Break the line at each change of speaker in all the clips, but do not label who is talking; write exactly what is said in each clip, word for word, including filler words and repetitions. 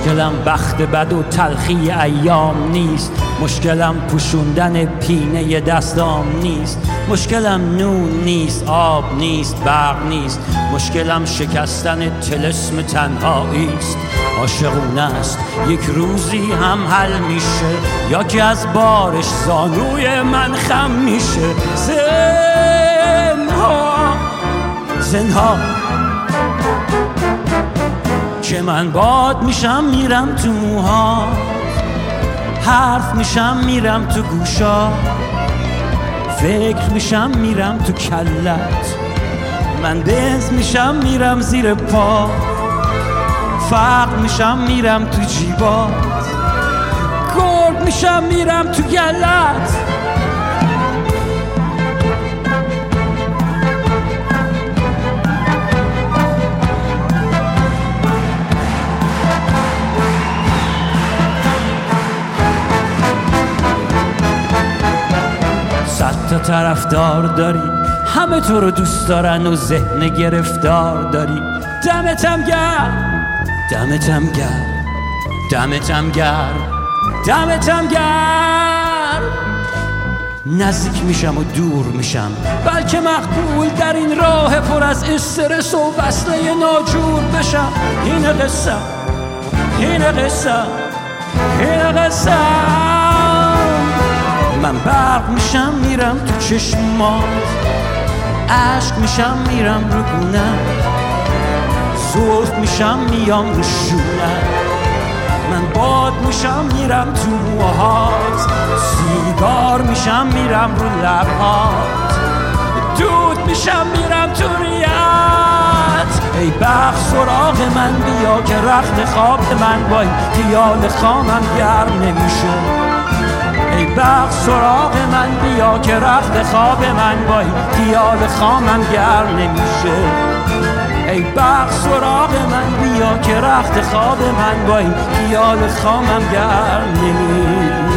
مشکلم بخت بد و تلخی ایام نیست، مشکلم پوشوندن پینه دستام نیست، مشکلم نون نیست، آب نیست، برق نیست، مشکلم شکستن طلسم تنهایی است. عاشقونه است یک روزی هم حل میشه، یا که از بارش زانوی من خم میشه. زنها زنها که من باد میشم میرم تو موها، حرف میشم میرم تو گوشا، فکر میشم میرم تو کلت، من بنز میشم میرم زیر پا، فقر میشم میرم تو جیبات، گرگ میشم میرم تو گلت. صد تا طرفدار داری، همه تو رو دوست دارن و ذهن گرفتار داری. دمتم گرم، دمتم گرم، دمتم گرم، دمتم گرم. نزدیک میشم و دور میشم، بلکه مقبول در این راه پر از استرس و وصله ناجور بشم. این قصه این قصه این قصه من برق میشم میرم تو چشمات، عشق میشم میرم رو گونه، زلف میشم میام رو شونه، من باد میشم میرم تو موهات، سیگار میشم میرم رو لبهات، دود میشم میرم تو ریت. ای بخت سراغ من بیا که رخت خواب من با این خیال خامم گرم نمیشه. ای بخت سراغ من بیا که رخت خواب من با این خیال خامم گرم نمیشه. ای بخت سراغ من بیا که رخت خواب من با این خیال خامم گرم نمیشه.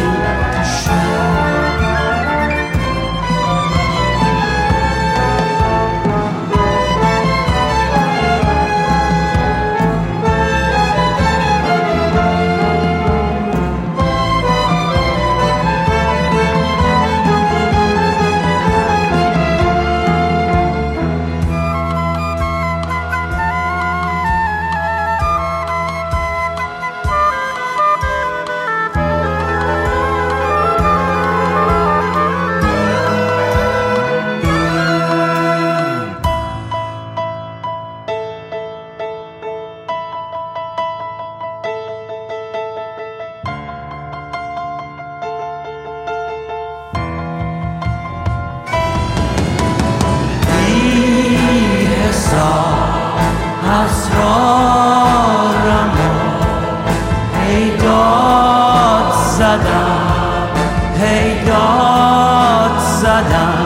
اسرارمو هی داد زدم، هی داد زدم،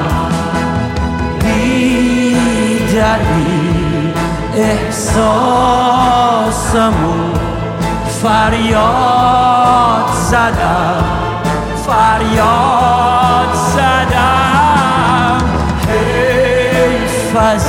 بی دلیل احساسمو فریاد زدم، فریاد زدم. حیف از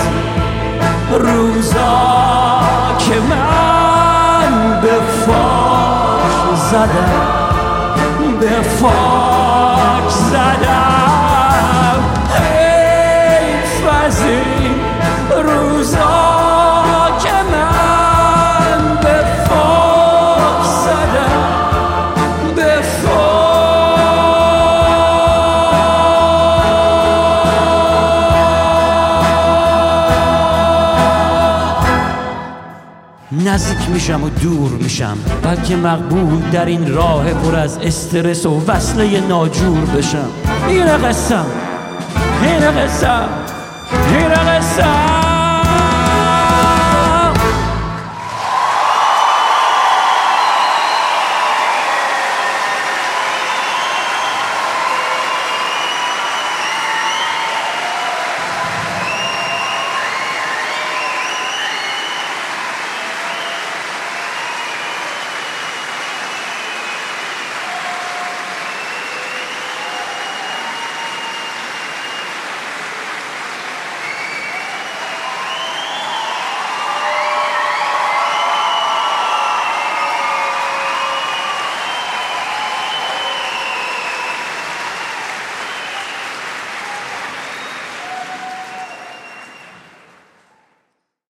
روزا که من به فاک زدم، به فاک زدم. حیف از این روزا که من به فاک زدم، به نزدیک میشم و دور میشم، بلکه مقبول در این راه پر از استرس و وصله ناجور بشم. این قصه این قصه این قصه